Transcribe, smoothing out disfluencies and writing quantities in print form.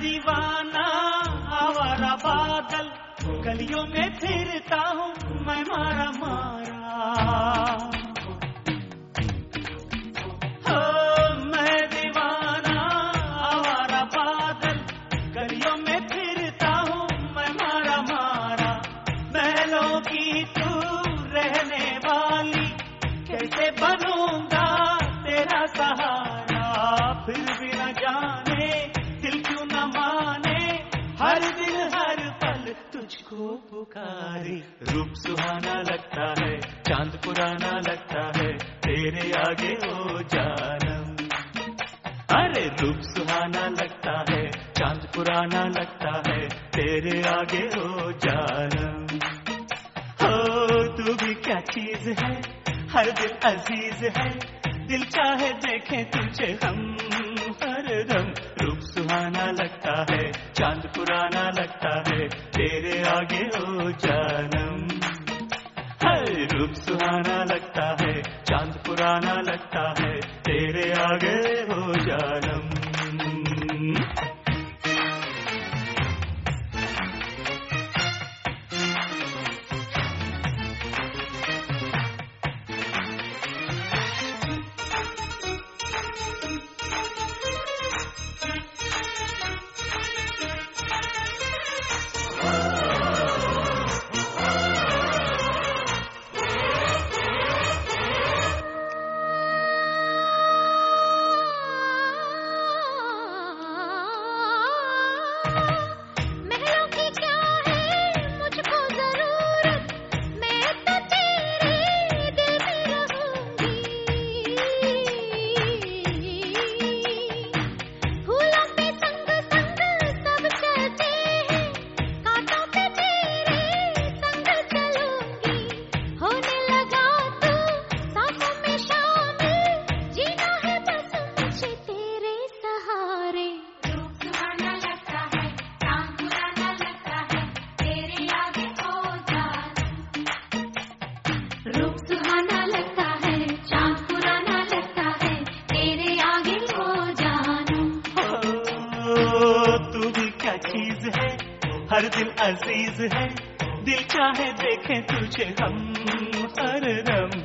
दीवाना आवारा बादल, गलियों में फिरता हूँ मैं मारा मारा। हो मैं दीवाना आवारा बादल, गलियों में फिरता हूँ मैं मारा मारा। महलों की तू रहने वाली, कैसे बनूंगा तेरा सहारा। फिर भी न जाने दिल क्यों न माने, हर दिन हर पल तुझको पुकारे। रूप सुहाना लगता है, चांद पुराना लगता है, तेरे आगे ओ जानम। अरे रूप सुहाना लगता है, चांद पुराना लगता है, तेरे आगे ओ जानम। हो तू भी क्या चीज है, हर दिल अजीज है, दिल चाहे देखें तुझे हम हरदम। रूप सुहाना लगता है, चांद पुराना लगता है, तेरे आगे ओ जानम। हर रूप सुहाना लगता है, चांद पुराना लगता है, तेरे आगे ओ जानम। हर दिल अजीज है, दिल चाहे देखें तुझे हम हरदम।